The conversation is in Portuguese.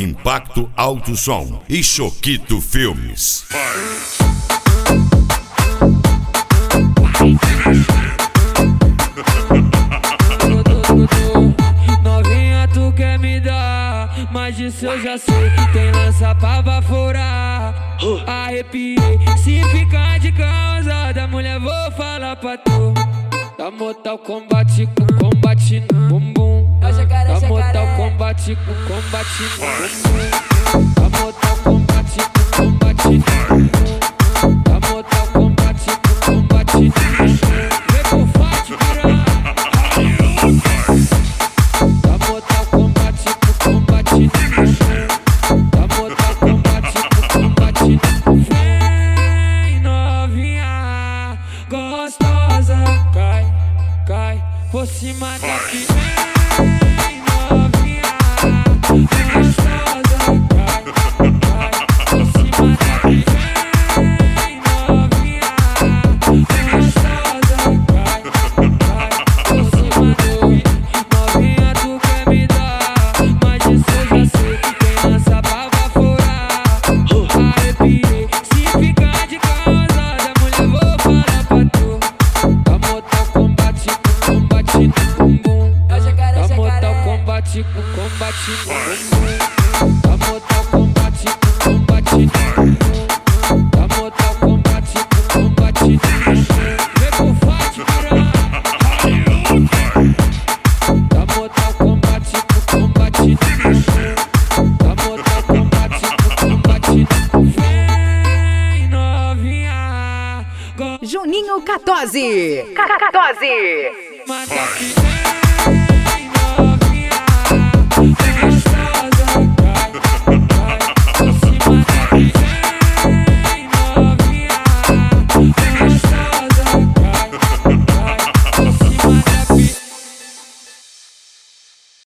Impacto Alto Som e Choquito Filmes. Novinha, tu quer me dar, mas disso eu já sei. Tem lança pra baforar. Arrepiei, se ficar de causada, mulher, vou falar pra tu. Da Mortal Kombat com combate no bumbum. Da Mortal Kombat com combate no bumbum. Da Mortal Kombat com combate no bumbum. Da Mortal Kombat com combate no bumbum. Vem com forte, piranha. Da Mortal Kombat com combate no bumbum. Da Mortal Kombat com combate no bumbum. Vem novinha, gostosa, cai por cima da piranha. Vem novinha, gostosa, cai por cima da piranha. Vem novinha, gostosa, cai por cima do. Novinha, tu quer me dar, mas disso eu já sei. Tem lança pra baforar. Arrepiei, se ficar de causada, mulher, vou falar pra tu. Da Mortal Kombat com combate no bumbum. Da Mortal Kombat com combate no bumbum. Da Mortal Kombat com combate no bumbum. Da Mortal Kombat com combate no bumbum. Vem com forte, piranha. Da Mortal Kombat com combate no bumbum. Da Mortal Kombat com combate no bumbum. Vem novinha, Juninho Catozzi. Catozzi. mata piranha.